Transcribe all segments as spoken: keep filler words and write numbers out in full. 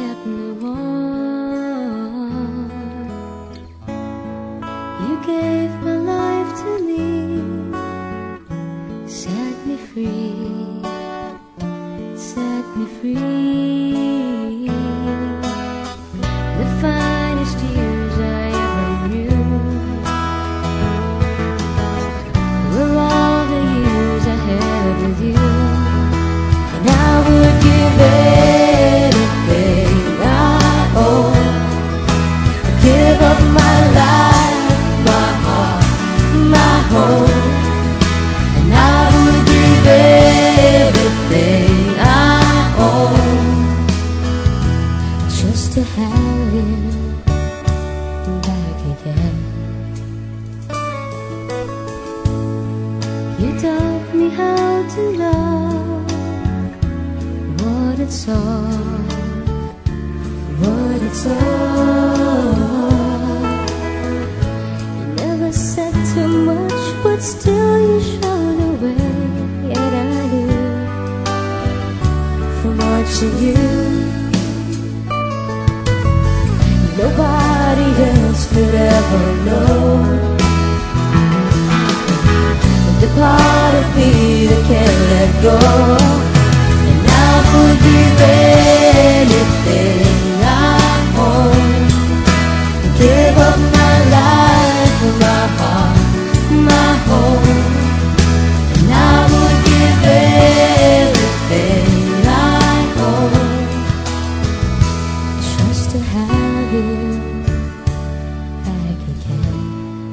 kept me warm. You gave my life to me, set me free, set me free. The finest years I ever knew were all the years I had with you. And I would give anything I own, give up my life, my heart, my home. And I would give everything I own just to have you back again. You taught me how to love, what it's all, what it's all. You never said too much, but still you showed the way. Yet I knew from watching you, nobody else could ever know the part of me that can't let go. And I would give anything I own, give up my life, my heart, my home. And I would give everything I own just to have you back again.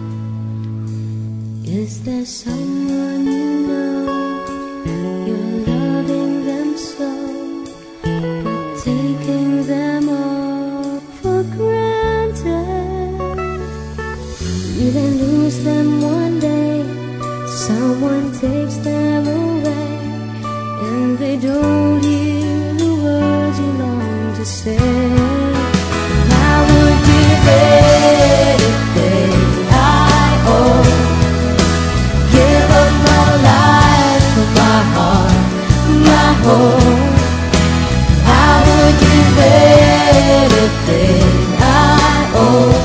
Is there someone you know, you're loving them so, but taking them all for granted? You then lose them one day, someone takes them away, and they don't hear the words you long to say. And I would give anything I own, give up my life, my heart, my home. I would give anything I own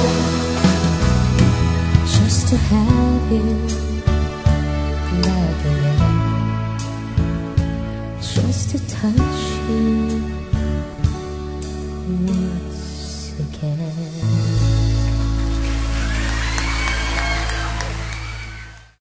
just to have you back again, just to touch you once again.